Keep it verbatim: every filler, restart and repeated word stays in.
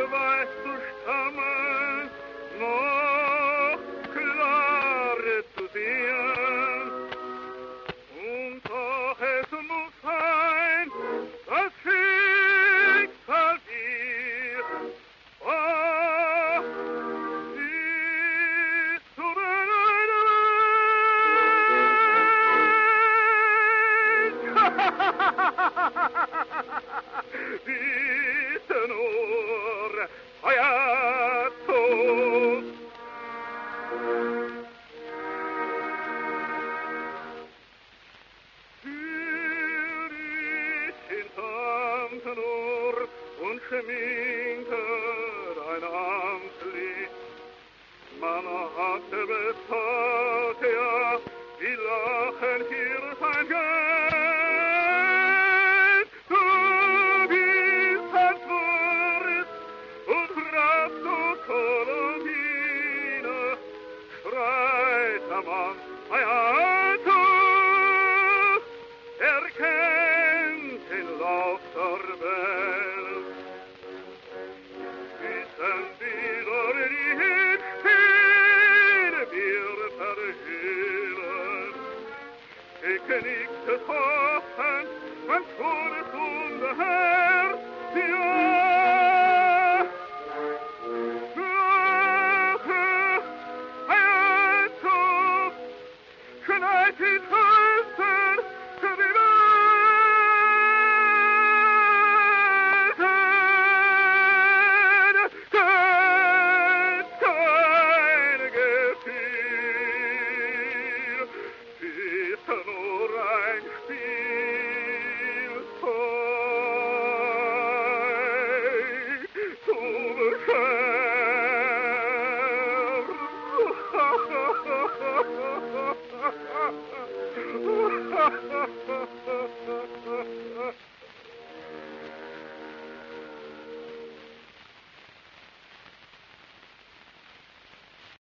weißt du stammen, noch klar zu sehen. Und doch es muss sein, das Schicksal dir, oh, siehst du denn eine Welt? Siehst nur, Feuerzo. Nur und schminke dein Amtslied. Man hat bezahlt, ja, die lachen hier sein Geld. Du bist ein Tourist und fragst du Colombine, schreit der Mann, ei, Alto, er kennt den Lauf der Welt. Wissen wieder die Hitchen wir verhehlen. Ich nicht des Hoffens, mein schönes Unbeherz, ja. Also, schneit die Tröster für die nur ein Spielzeug zum Scherz.